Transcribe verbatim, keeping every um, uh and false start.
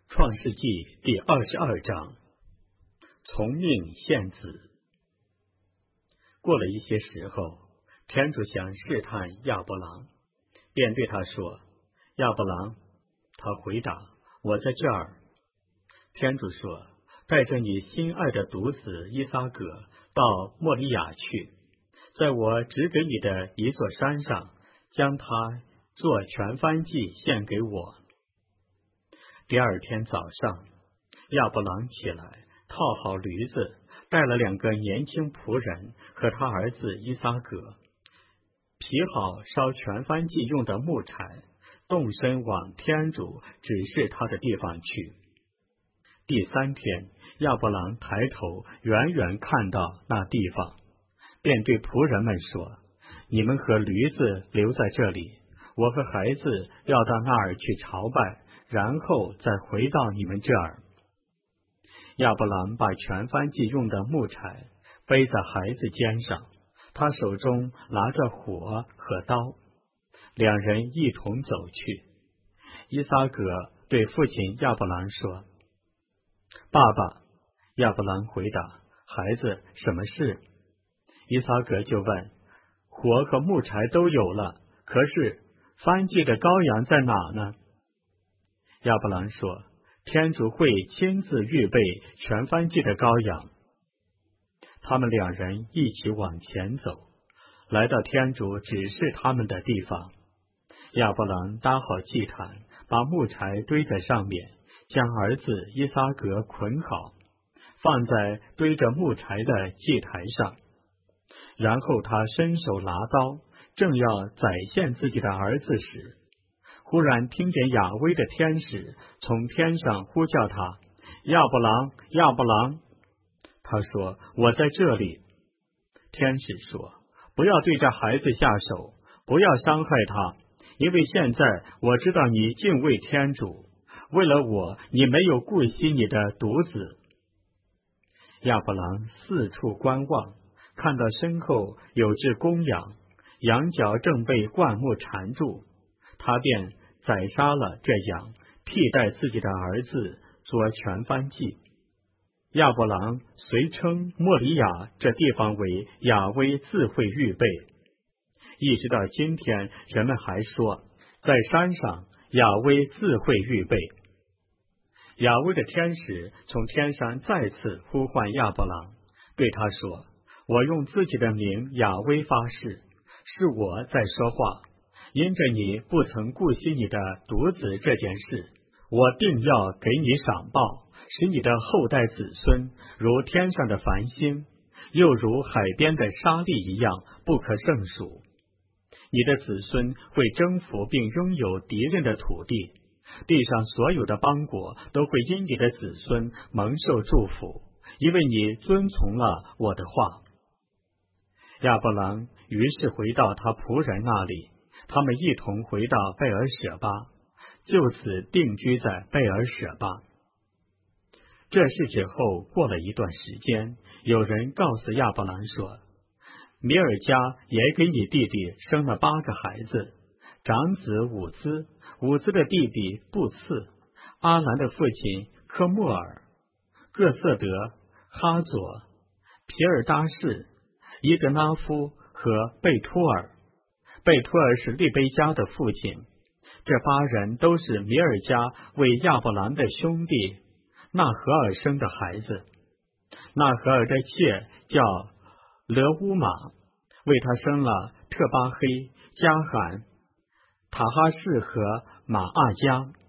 创世纪第二十二章，从命献子。过了一些时候，天主想试探亚伯郎，便对他说：亚伯郎。他回答：我在这儿。天主说：带着你心爱的独子依撒格到莫利亚去，在我指给你的一座山上，将他做全燔祭献给我。第二天早上，亚伯郎起来，套好驴子，带了两个年轻仆人和他儿子依撒格，劈好烧全燔祭用的木柴，动身往天主指示他的地方去。第三天，亚伯郎抬头远远看到那地方，便对仆人们说：你们和驴子留在这里，我和孩子要到那儿去朝拜，然后再回到你们这儿。亚伯郎把全燔祭用的木柴背在孩子肩上，他手中拿着火和刀，两人一同走去。依撒格对父亲亚伯郎说：爸爸。亚伯郎回答：孩子，什么事？依撒格就问：火和木柴都有了，可是燔祭的羔羊在哪呢？亚伯郎说：天主会亲自预备全燔祭的羔羊。他们两人一起往前走，来到天主指示他们的地方。亚伯郎搭好祭坛，把木柴堆在上面，将儿子依撒格捆好，放在堆着木柴的祭台上。然后他伸手拿刀，正要宰献自己的儿子时，忽然听见雅威的天使从天上呼叫他：亚伯郎，亚伯郎。他说：我在这里。天使说：不要对这孩子下手，不要伤害他，因为现在我知道你敬畏天主，为了我，你没有顾惜你的独子。亚伯郎四处观望，看到身后有只公羊，羊角正被灌木缠住，他便宰杀了这羊，替代自己的儿子做全燔祭。亚伯郎遂称莫里亚这地方为雅威自会预备，一直到今天，人们还说在山上雅威自会预备。雅威的天使从天上再次呼唤亚伯郎，对他说：我用自己的名雅威发誓，是我在说话，因着你不曾顾惜你的独子这件事，我定要给你赏报，使你的后代子孙如天上的繁星，又如海边的沙粒一样不可胜数。你的子孙会征服并拥有敌人的土地，地上所有的邦国都会因你的子孙蒙受祝福，因为你遵从了我的话。亚伯郎于是回到他仆人那里，他们一同回到贝尔舍巴，就此定居在贝尔舍巴。这事之后过了一段时间，有人告诉亚伯郎说：米尔加也给你弟弟生了八个孩子，长子伍兹，伍兹的弟弟布次，阿兰的父亲科莫尔，各色德，哈佐，皮尔达士，伊格拉夫和贝托尔。贝托尔是利贝加的父亲。这八人都是米尔加为亚伯兰的兄弟纳荷尔生的孩子。纳荷尔的妾叫勒乌玛，为他生了特巴黑、加罕、塔哈士和马阿加。